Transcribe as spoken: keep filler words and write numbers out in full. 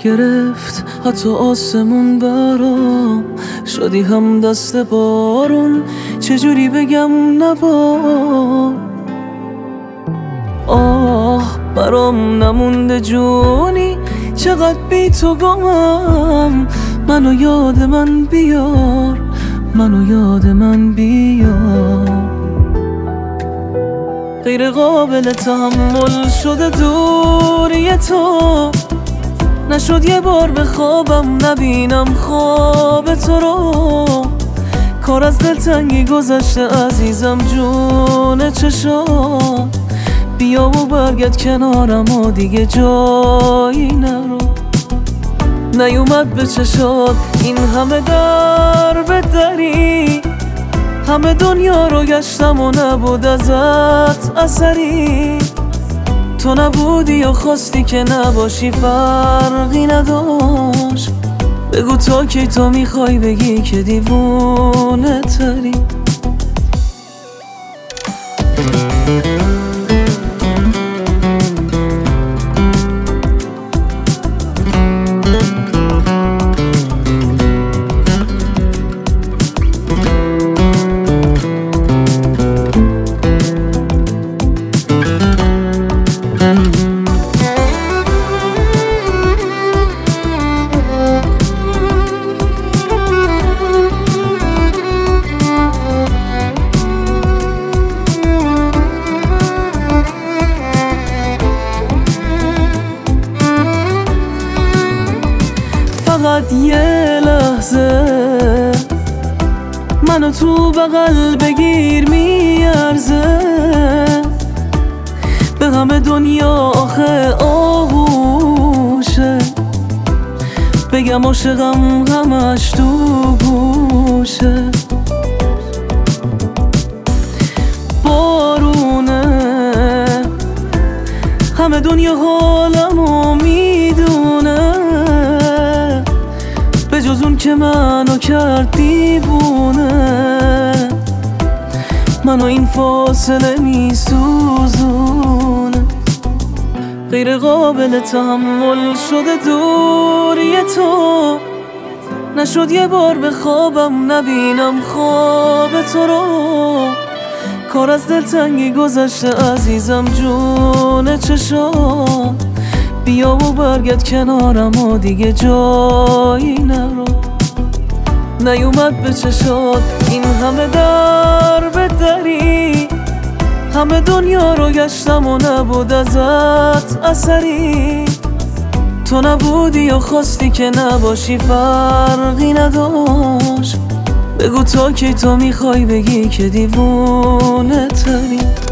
گرفت حتی آسمون برام، شدی هم دست بارون، چجوری بگم نبار. آه برام نمونده جونی، چقدر بی تو گمم. منو یاد من بیار، منو یاد من بیار. غیر قابل تحمل شده دوری تو، نشد یه بار به خوابم نبینم خواب تو رو. کار از دلتنگی گذشته عزیزم جون چشام، بیا و برگرد کنارم و دیگه جایی نرو. نیومد به چشات این همه در به دری، همه دنیا رو گشتم و نبود ازت اثری. تو نبودی یا خواستی که نباشی فرقی نداشت. بگو تا کی تو میخوای بگی که دیوونه تری. فقط یه لحظه منو تو بغل بگیر میارزه، به همه دنیا آخه آغوشه. بگم عاشقم همش تو گوشه. بارونه همه دنیا حالمو میدونه، به جز اون که منو کرد دیوونه. منو این فاصله میسوزونه. غیر قابل تحمل شده دوری تو، نشد یه بار به خوابم نبینم خواب تو رو. کار از دلتنگی گذشته عزیزم جون چشام، بیا و برگرد کنارم و دیگه جایی نرو. نیومد به چشات این همه در به دری، همه دنیا رو گشتم و نبود ازت اثری. تو نبودی یا خواستی که نباشی فرقی نداشت. بگو تا کی تو میخوای بگی که دیوونه تری.